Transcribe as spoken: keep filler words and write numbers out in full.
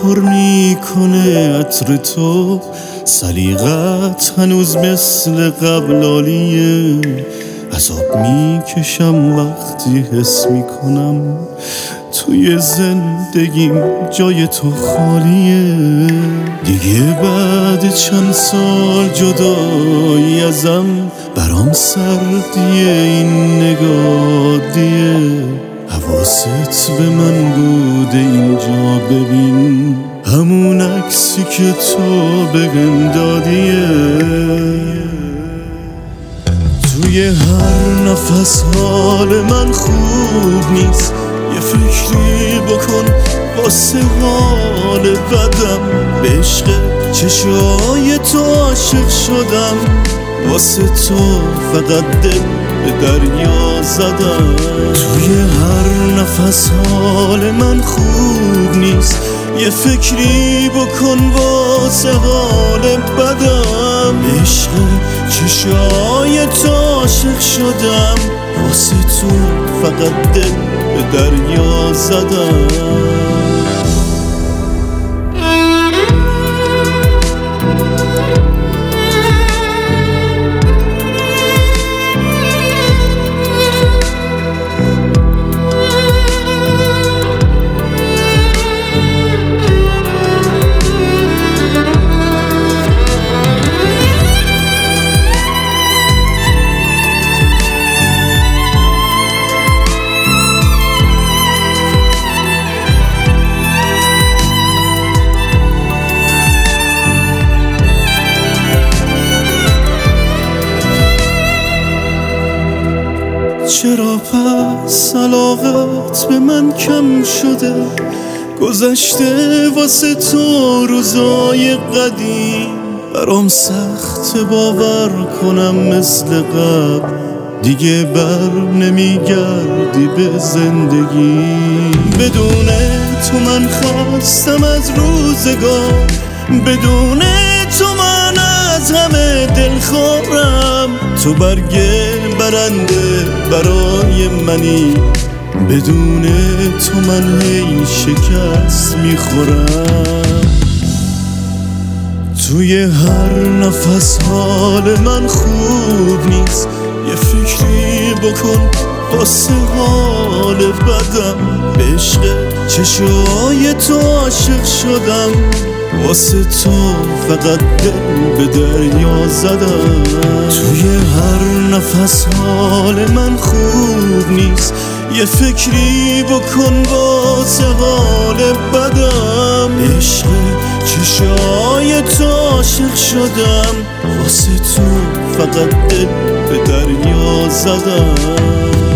پر میکنه عطر تو، سلیقت هنوز مثل قبل عالیه. عذاب میکشم وقتی حس میکنم توی زندگیم جای تو خالیه. دیگه بعد چند سال جدایی ازم برام سردیه این نگاه دیه. حواست به من بوده اینجا ببین، همون عکسی که تو بهم دادیه. توی هر نفس حال من خوب نیست، یه فکری بکن واسه حال بدم. به عشق چشای تو عاشق شدم، واسه تو فقط دل به دریا زدم. توی هر نفس حال من خوب نیست، یه فکری بکن واسه حال بدم. عشق چشای تو عاشق شدم، واسه تو فقط دل به دریا زدم. چرا پس علاقت به من کم شده؟ گذشته واسه تو روزای قدیم، برام سخت باور کنم مثل قبل دیگه بر نمیگردی به زندگی. بدون تو من خستم از روزگار، بدون تو من از همه دلخورم. تو برگ برنده برای منی، بدون تو من هی شکست میخورم. توی هر نفس حال من خوب نیست، یه فکری بکن واسه حال بدم. به عشق چشای تو عاشق شدم، واسه تو فقط دل به دریا زدم. توی هر نفس حال من خوب نیست، یه فکری بکن واسه حال بدم. عشق چشای تو عاشق شدم، واسه تو فقط دل به دریا زدم.